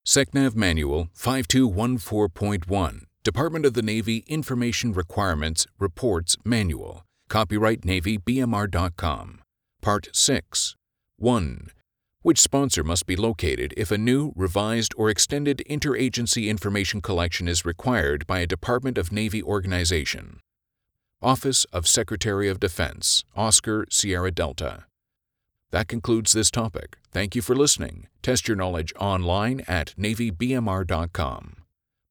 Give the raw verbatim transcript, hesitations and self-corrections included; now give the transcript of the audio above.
SecNav Manual five two one four point one, Department of the Navy Information Requirements Reports Manual. Copyright Navy B M R dot com. Part six. one. Which sponsor must be located if a new, revised, or extended interagency information collection is required by a Department of Navy organization? Office of Secretary of Defense, Oscar Sierra Delta. That concludes this topic. Thank you for listening. Test your knowledge online at Navy B M R dot com.